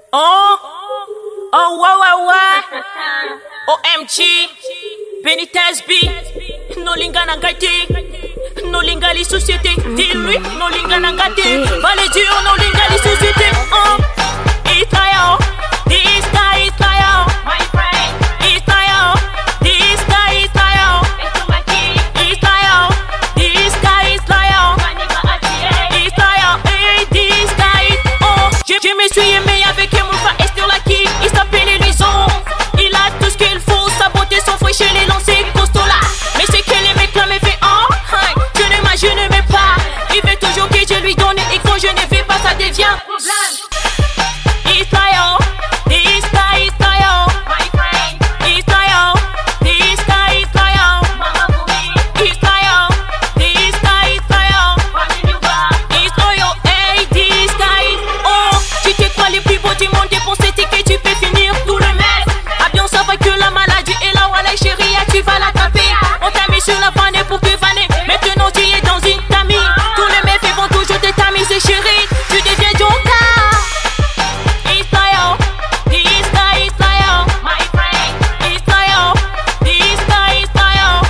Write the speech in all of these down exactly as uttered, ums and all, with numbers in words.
Oh, oh, ouais, ouais, ouais. O M G, Benitez B, no linga nangati, no linga li société. Dis-lui, no linga nangati, valé dur, no linga li société. Oh, Israel, this guy Israel, my friend. Israel, this guy Israel, Israel, this guy Israel, Israel, hey, this guy. Oh, je me suis aimé avec Emulfa Estelaki, il s'appelle Luison. Il a tout ce qu'il faut, sa beauté, son fouet chez les lancers costaud là. Mais c'est que les mecs là me fait oh, hein, je n'imagine même pas. Il veut toujours que je lui donne et quand je ne vais pas, ça devient Israel, this guy Israel, my friend. Israel, this guy Israel, Israel, this guy Israel, Israel, hey, this guy. Oh, tu te crois les plus beaux du monde et pour cette que tu peux finir tout le mess. Ah bien on savait que la maladie est là, voilà chérie, tu vas l'attraper. On t'a mis sur la vanne pour te vanner. Maintenant tu es dans une tamise. Tous les mecs vont toujours te tamiser chérie. Tu deviens Jonka. Israel, this guy Israel, my friend. Israel, this guy Israel,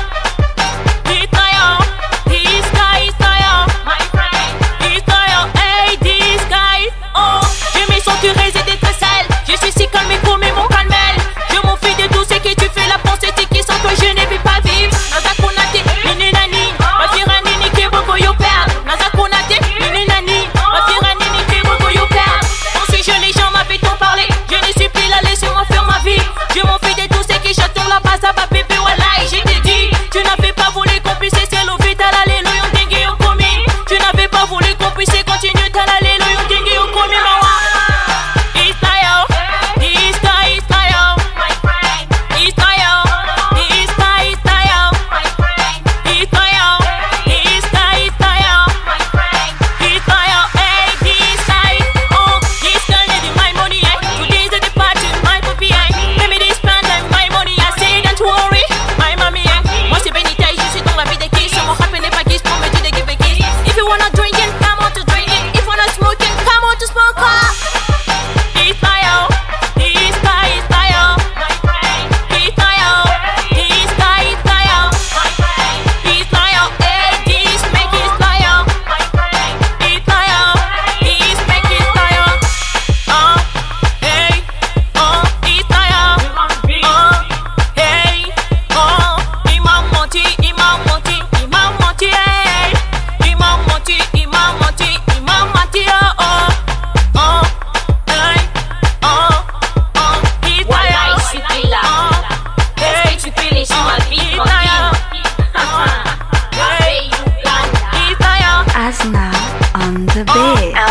Israel, this guy Israel, my friend. Israel, hey, this guy. Oh, je me sens heureuse d'être seule. Je suis si calme comme mon calmel. Je m'en fais de tout ce que tu fais. La pensée qui sent que je ne vais pas vivre. Naza konate, nini nani. Ma fira nini ke boko yo perd. Naza konate, nini nani. Ma fira nini ke boko yo perd. On suit je les gens m'avaient tant parlé. Je ne suis plus là, laissez-moi faire ma vie. Je m'en fais de tout ce que j'attends là-bas. Ça va bébé, voilà. Et je t'ai dit, tu n'avais pas voulu qu'on puisse essayer l'hôpital. Alléluia, on dingue au commis. Tu n'avais pas voulu qu'on puisse continuer. T'as l'alléluia, on dingue au commis, maman. Israel, this guy Israel, my friend. Israel, this guy Israel, my friend. Israel, this guy Israel, my friend. Israel, hey, this guy. Oh, this girl needed my money, eh. Today's the party, my puppy, eh. Let me spend my money, I say don't worry, my mommy, eh. Moi c'est Benitez, je suis dans la vie des kids. Je m'en rappelle n'est pas kiss pour me dire de give a kiss. If you wanna drink it, come on to drink it. If you wanna smoke it, come on to smoke it. Israel, this guy Israel, my friend. Israel, this guy Israel, my friend. Israel, hey, this make Israel, my friend. Israel, this make Israel. Oh, hey, oh, Israel, oh, hey, oh, il m'a menti, il m'a menti, il m'a menti, hey, il m'a menti, il m'a menti, il m'a menti, oh, oh, oh, hey, oh, oh, Voilà, Israel, je suis là. oh, Est-ce que tu peux laisser ma vie tranquille? Israel, Hey, Uganda. Israel. Asna on the beat.